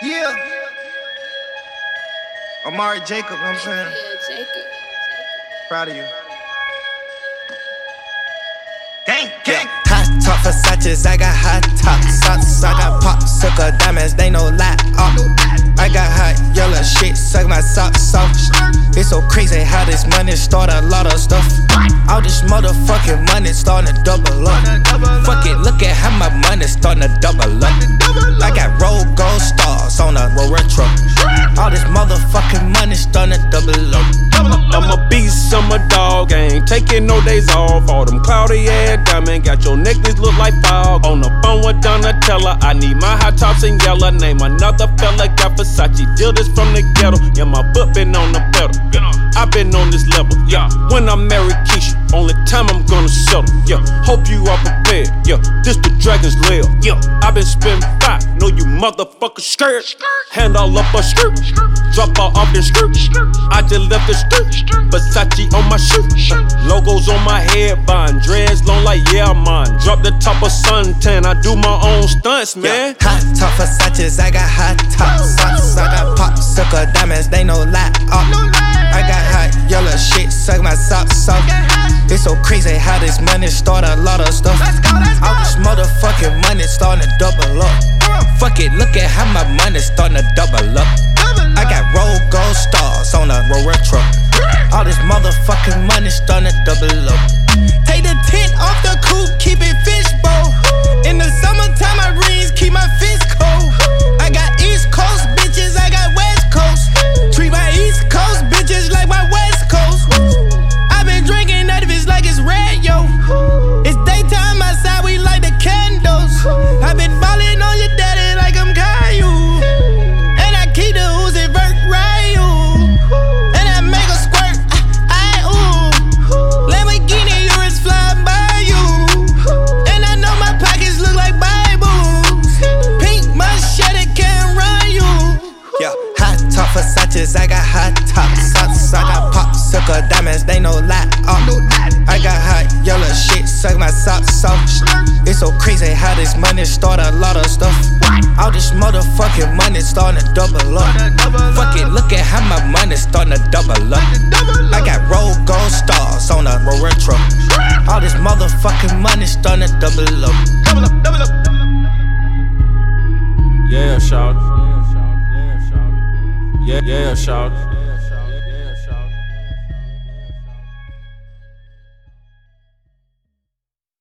Yeah. Amari Jacob, you know what I'm saying? Yeah, Jacob. Proud of you. Gang, gang. Hot top Versace's, I got hot top socks. I got popsicle diamonds, they no lie. I got hot yellow shit, suck my socks off. It's so crazy how this money start a lot of stuff. All this motherfucking money starting to double up. Fuck it, look at how my money starting to double up. I got roll gold stars on a roll retro. All this motherfucking money starting to double up. I'm a beast, I'm a dog, I ain't taking no days off. All them cloudy ass diamond, got your necklace look like fog. On the phone with Donatella, I need my hot tops in yellow. Name another fella, got Versace, deal this from the ghetto. Yeah, my foot been on the pedal, yeah, I been on this level, yeah. When I marry Keisha, only time I'm gonna settle, yeah. Hope you are prepared, yeah, this the dragon's lair, yeah. I been spending five, know you motherfuckers scared. Hand all up a skirt, drop her off the skirt. I just left the skirt, Versace on my shoe, logos on my head, buying dreads long like yeah, man. Drop the top of suntan, I do my own stunts, man. Yeah. Hot top Versace's, I got hot top socks. I got popsicle diamonds, they no lie. I got hot yellow shit, suck my socks off. It's so crazy how this money start a lot of stuff. All this motherfucking money starting to double up. Fuck it, look at how my money starting to double up. I got roll gold stars on a roll retro. All this motherfucking money starting to double up. Take the tent off the coupe, keep it fishbowl. In the summertime, my rings keep my fist cold. I got East Coast bitches, I got West Coast. Treat my East Coast bitches like my West Coast. I been drinking out of it like it's red, yo. It's daytime outside, we light the candles. I been ballin' on your daddy like I'm Caillou. And I keep the Uzi vert Ryu. And I make a squirt, ooh. Lamborghini, yours fly by you. And I know my pockets look like Bibles. Pink machete can't run you. Yeah, hot top Versace's, I got hot top socks. I got popsicle diamonds, they no lie. I got hot yellow shit, suck my socks off. It's so crazy how this money start a lot of stuff. All this motherfucking money starting to double up. Fuck it, look at how my money starting to double up. I got roll gold stars on a roll retro. All this motherfucking money starting to double up. Yeah, shout. Yeah, shout.